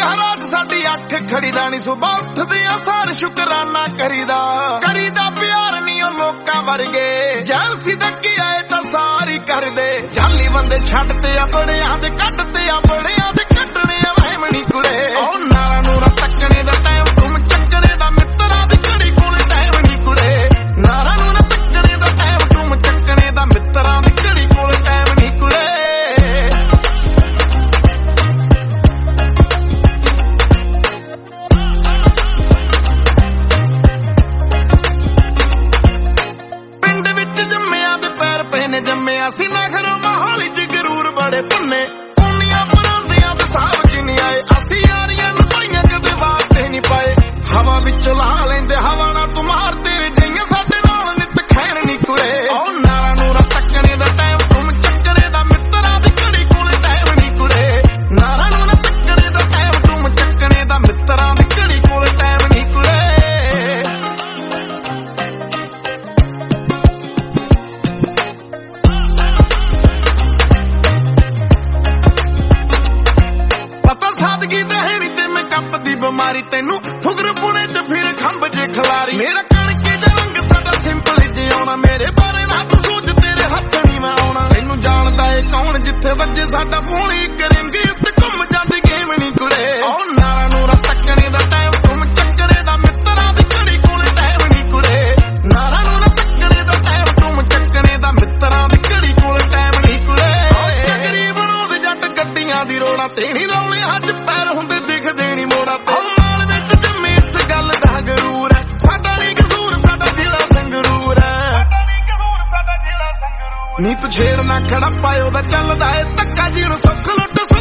ਹਰਾਜ ਸਾਡੀ ਅੱਖ ਖੜੀਦਾ ਨੀ ਸੁਬਾ ਉੱਠਦੇ ਆ ਸਾਰ ਸ਼ੁਕਰਾਨਾ ਕਰੀਦਾ ਪਿਆਰ ਨੀ ਉਹ ਲੋਕਾਂ ਵਰਗੇ ਜੈਲਸੀ ਤੱਕੀ ਆਏ ਤਾਂ ਸਾਰੀ ਕਰਦੇ ਜਾਲੀ ਬੰਦੇ ਛੱਡ ਤੇ ਆ ਬੜਿਆਂ ਦੇ ਕੱਢ ਤੇ ਆ ਬੜਿਆਂ ਦੇ ਕੱਢਣੇ ਆ ਵਹਿਮਣੀ ਕੁੜੇ ਉਹ ਨਾਰਾ ਨੂਰਾ ਤੱਕਣੇ ਦਾ ਟਾਈਮ ਤੁਮ ਚੱਕਣੇ ਦਾ ਮਿੱਤਰਾਂ ਦੀ ਘੜੀ ਕੋਲ ਟਾਈਮ ਨੀ ਕੁੜੇ ਨਾਰਾ ਨੂਰਾ ਤੱਕਣੇ ਦਾ ਟਾਈਮ ਤੁਮ ਚੱਕਣੇ ਦਾ ਮਿੱਤਰਾਂ ਦੀ ਘੜੀ ਕੋਲ ਟਾਈਮ ਨੀ ਕੁੜੇ ਜੰਮਿਆ ਸੀ ਨਖਰੋਂ ਮਹਾਲੀ ਚ ਗਰੂਰ ਬੜੇ ਭੁੰਨੇ ਉਨੀਆਂ ਪਰਾਂਦੀਆਂ ਤੇ ਸਾਹ ਚ ਨਹੀਂ ਆਏ ਅਸੀਂ ਯਾਰੀਆਂ ਨੂੰ ਪਾਈਆਂ ਕਦੇ ਵਾਸਤੇ ਨਹੀਂ ਪਾਏ ਹਵਾ ਵਿੱਚੋਂ ਲਾ ਲੈਂਦੇ ਹਵਾ ਨਾਲ ਤੂੰ ਮਾਰ ਤੇਰੇ ਜਈਆਂ ਸਾਡੇ ਨਾਲ ਨਿੱਤ ਖੈਣ ਨੀ ਕੁੜੇ ਉਹ ਨਾਰਾ ਨੂਰਾ ਤੱਕਣੇ ਦਾ ਟਾਈਮ ਤੁਮ ਚੱਕਣੇ ਦਾ ਮਿੱਤਰਾਂ ਦੀ ਘੜੀ ਕੋਲੇ ਟਾਈਮ ਨੀ ਕੁੜੇ ਨਾਰਾ ਨੂਰਾ ਤੱਕਣੇ ਦਾ ਟਾਈਮ ਤੁਮ ਚੱਕਣੇ ਦਾ ਮਿੱਤਰਾਂ ਦੀ ਘੜੀ ਕੋਲੇ ਟਾਈਮ ਨੀ ਕੁੜੇ ਸਾਦਗੀ ਦਹਿਣੀ ਤੇ ਮੈਂ ਕੱਪ ਦੀ ਬਿਮਾਰੀ ਤੈਨੂੰ ਫੁਗਰ ਪੁਣੇ ਚ ਫਿਰ ਖੰਭ ਜੇ ਖਲਾਰੀ ਮੇਰਾ ਕਣਕੇ ਦਾ ਰੰਗ ਸਾਡਾ ਸਿੰਪਲ ਜਿਉਣਾ ਮੇਰੇ ਬਾਰੇ ਨਾ ਤੂੰ ਸੋਚ ਤੇਰੇ ਹੱਥ ਨਹੀਂ ਮੈਂ ਆਉਣਾ ਤੈਨੂੰ ਜਾਣਦਾ ਏ ਕੌਣ ਜਿੱਥੇ ਵੱਜੇ ਸਾਡਾ ਫੋਨ ਇੱਕ ਰਿੰਗੀ ਉੱਤੇ ਘੁੰਮ ਜਾਂਦੀ ਗੇਮ ਨੀ ਕੁੜੇ ਉਹ ਨਾਰਾ ਨੂਰਾ ਤੱਕਣੇ ਦਾ ਟਾਈਮ ਤੁਮ ਚੱਕਣੇ ਦਾ ਮਿੱਤਰਾਂ ਦੀ ਘੜੀ ਕੋਲੇ ਟਾਈਮ ਨੀ ਕੁੜੇ ਨਾਰਾ ਨੂਰਾ ਤੱਕਣੇ ਦਾ ਟਾਈਮ ਤੁਮ ਚੱਕਣੇ ਦਾ ਮਿੱਤਰਾਂ ਦੀ ਘੜੀ ਕੋਲੇ ਟਾਈਮ ਨੀ ਕੁੜੇ ਚੱਕਰੀ ਬਣਾਉਂਦੇ ਜੱਟ ਗੱਡੀਆਂ ਦੀ ਰੋੜਾ ਤੇ ਨੀ ਰੌਲੇ ਹੱਜ ਪੈਰ ਹੁੰਦੇ ਦਿਖਦੇ ਨੀ ਮੋੜਾ ਤੇ ਮਾਲ ਵਿੱਚ ਜੰਮੇ ਇਸ ਗੱਲ ਦਾ ਗਰੂਰ ਹੈ ਸਾਡਾ ਨੀ ਕਸੂਰ ਸਾਡਾ ਜ਼ਿਲ੍ਹਾ ਸੰਗਰੂਰ ਹੈ ਨੀ ਤੂੰ ਛੇੜ ਨਾ ਖੜਾ ਪਾਇਓ ਦਾ ਚੱਲਦਾ ਏ ਧੱਕਾ ਜਿਹਨੂੰ ਸੁੱਖ ਲੁੱਟ